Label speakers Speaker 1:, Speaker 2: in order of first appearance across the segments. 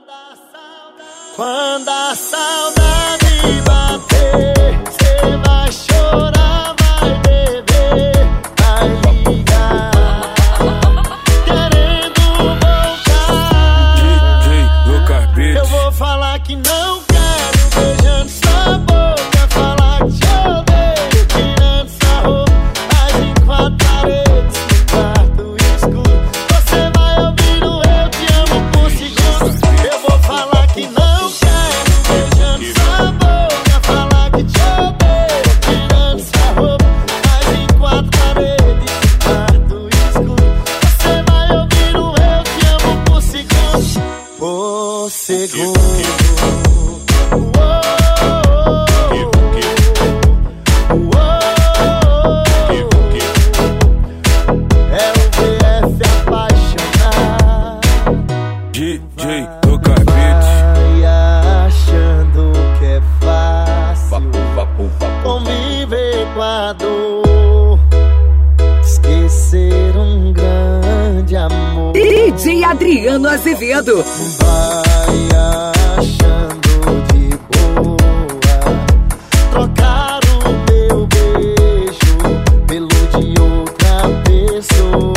Speaker 1: Quando a saudade bater, cê vai chorar, vai beber, vai ligar, querendo voltar.
Speaker 2: DJ Lucas Beat.
Speaker 1: Eu vou falar que não quero, beijando sua boca, falar que te odeio, tirando sua roupa, mas em quatro paredes, no quarto escuro, você vai ouvir o eu te amo por segundos. Eu vou falar que não quero, beijando sua boca, falar que te odeio, tirando sua roupa, mas em quatro paredes, no quarto escuro, você vai ouvir o eu te amo por segundos. Por segundo.
Speaker 2: DJ Lucas Beat.
Speaker 1: Vai achando que é fácil conviver com a dor, esquecer um grande amor.
Speaker 3: DJ Adriano Azevedo.
Speaker 1: Vai achando de boa trocar o meu beijo pelo de outra pessoa.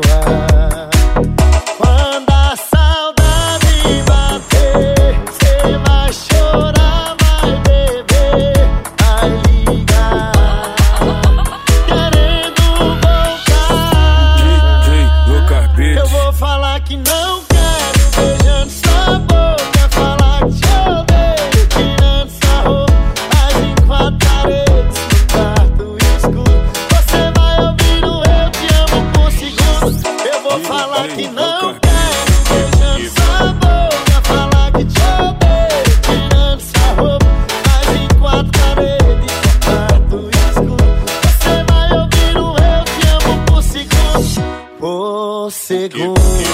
Speaker 1: Quando a saudade bater, cê vai chorar, vai beber, vai ligar, querendo voltar.
Speaker 2: DJ Lucas Beat.
Speaker 1: Eu vou falar que não quero, beijando sua boca, falar que te odeio, tirando sua roupa, mas em quatro paredes, no quarto escuro, você vai ouvir o eu te amo por segundos. Eu vou falar que não quero, beijando sua boca, falar que te odeio, tirando sua roupa, mas em quatro paredes, no quarto escuro, você vai ouvir o eu te amo por segundos. Por segundo.